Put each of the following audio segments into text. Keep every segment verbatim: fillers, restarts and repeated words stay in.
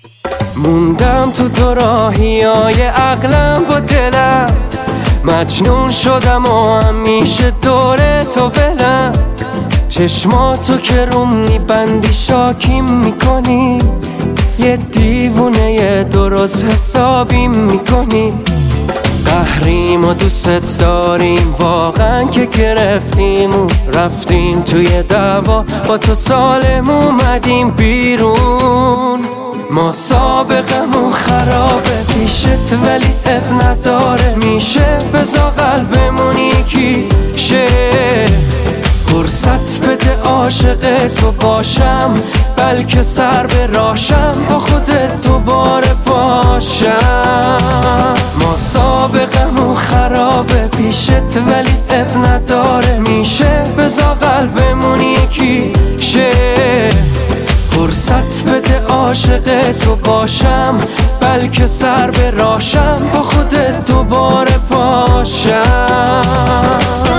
موندم تو دو راهیای عقلم با دلم، مجنون شدم و همیشه دور تو ولم. چشماتو که روم میبندی شاکیم میکنی، یه دیوونه درست حسابیم میکنی. قهریم و دوست داریم واقعا که گرفتیم و رفتیم توی دعوا، با تو سالم اومدیم بیرون. ما سابقمون خرابه پیشت ولی اب نداره، میشه بزا قلبمون یکی شه. فرصت بده عاشق تو باشم، بلکه سر به راشم با خودت دوباره باشم. ما سابقمون خرابه پیشت ولی اب نداره، میشه بزا قلبمون یکی شه. فرصت بده عاشق تو باشم، بلکه سر به راشم با خودت دوباره باشم.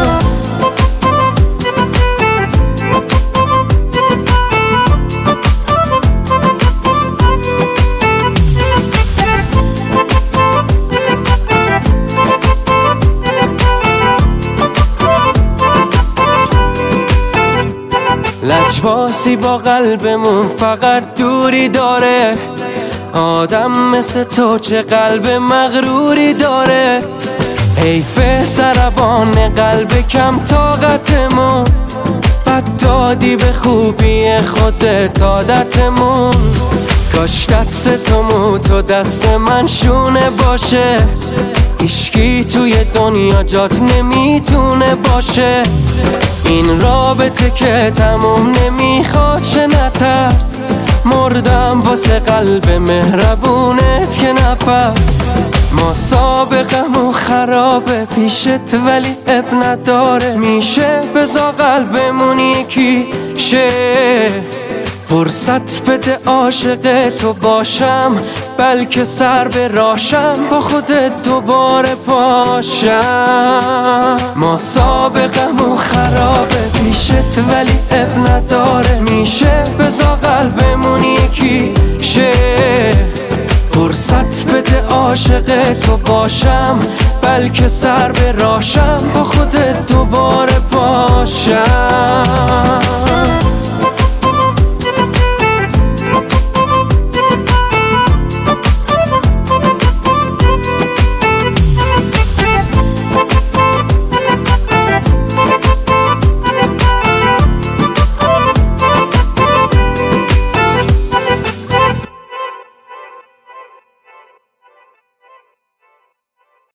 لجباسی با قلبمون فقط دوری داره، آدم مثل تو چه قلب مغروری داره. حیف سربان قلب کم طاقتمون، بد دادی به خوبی خودت عادتمون. کاش دست تو مو تو دست من شونه باشه، هیچکی توی دنیا جات نمیتونه باشه. این رابطه که تموم نمیخواد چه نترس، مردم واسه قلب مهربونت که نفس. ما سابقمون خرابه پیشت ولی اب نداره، میشه بزا قلبمون یکی شه. فرصت بده عاشق تو باشم، بلکه سر به راشم با خودت دوباره باشم. ما سابقمون خرابه پیشت ولی اب نداره، میشه بزا قلبمون یکی شه. فرصت بده عاشق تو باشم، بلکه سر به راشم با خودت دوباره باشم.